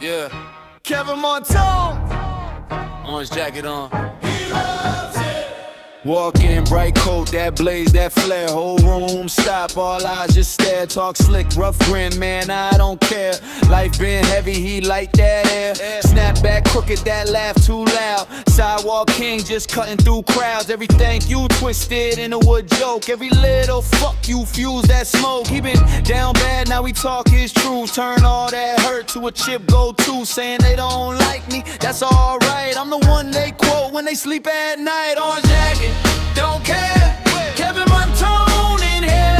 Yeah, Kevin Montone. orange jacket on. He loves it. Walk in, bright coat, that blaze, that flare. Whole room stop, all eyes just stare. Talk slick, rough grin, man, I don't care. Life been heavy, he like that air. Snap back crooked, that laugh too loud. Sidewalk king just cutting through crowds. Everything you twisted in a wood joke. Every little fuck you fuse that smoke. He been down bad, now we talk his truth. Turn all that hurt to a chip go-to. Saying they don't like me, that's alright. I'm the one they quote when they sleep at night. Orange jacket, don't care. Kevin Montone in here.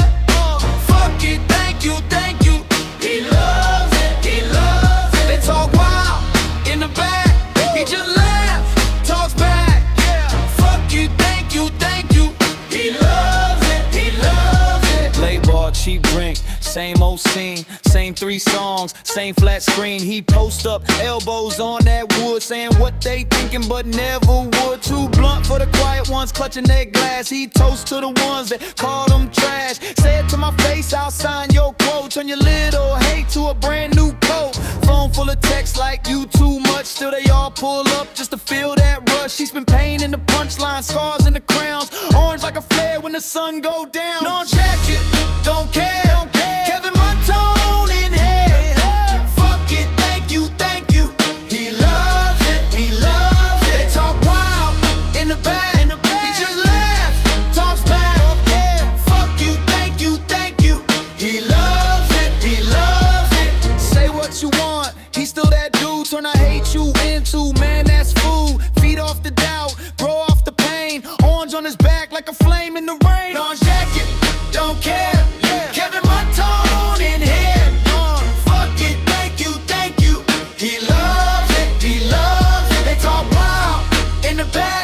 Fuck it, thank you, thank you. He loves it, he loves it. They talk wild in the back. He just laughs, talks back. Fuck you, thank you, thank you. He loves it, he loves it. Play ball, cheap drink, same old scene. Same 3 songs, same flat screen. He post up, elbows on that wood, saying what they thinking but never would. Too blunt for the quiet ones, clutching their glass. He toast to the ones that call them trash. Say it to my face, I'll sign your quote. Turn your little hate to a brand new coat. Phone full of texts like you too much. Still they all pull up just to feel that rush. He spent pain in the punchline, scars in the crowns. Orange like a flare when the sun go down. No jacket, don't care. Kevin Montone in here. Fuck it, thank you, thank you. He loves it, he loves it. They talk wild in the back. He just laughs, talks back. Fuck you, thank you, thank you. He loves it, he loves it. Say what you want, he's still that dude. Turn I hate you into, man, that's food. Feed off the doubt, grow off the pain. Orange on his back like a flame in the rain. Orange jacket, don't care. Kevin Montone in here. Fuck it, thank you, thank you. He loves it, he loves it. They talk wild in the back.